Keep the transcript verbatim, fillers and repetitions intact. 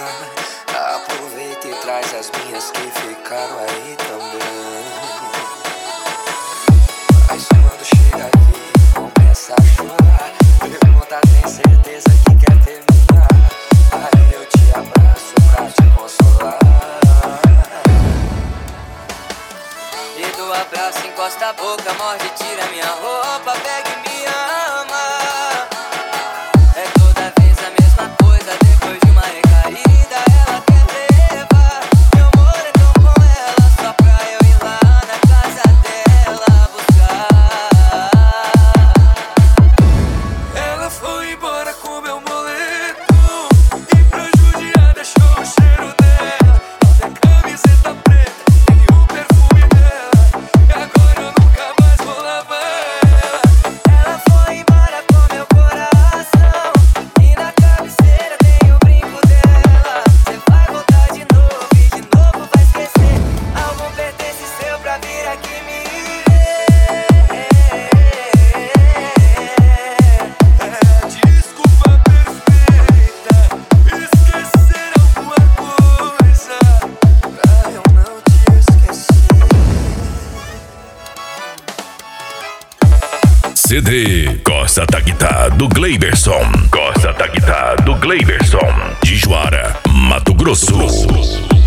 Aproveita e traz as minhas que ficaram aí também. Mas quando chega aqui começa a chorar, pergunta, tem certeza que quer terminar? Aí eu te abraço pra te consolar. E do abraço encosta a boca, morde, tira minha roupa, pega e me ama. É toda vez a mesma coisa, depois de uma recaída ela quer levar. Meu amor é tão com ela, só pra eu ir lá na casa dela buscar. Ela foi embora com meu moletom e pra judiar deixou o cheiro dela. Olha a camiseta preta e o perfume dela, e agora eu nunca mais vou lavar ela. Ela foi embora com meu coração e na cabeceira tem o brinco dela. Cê vai voltar de novo e de novo vai esquecer. Algum pertence seu pra vir aqui me ver. É desculpa perfeita, esquecer alguma coisa Pra eu não te esquecer. C D Costa Taquita do Gleiberson. Costa Taquita do Gleiberson. De Juara, Mato Grosso.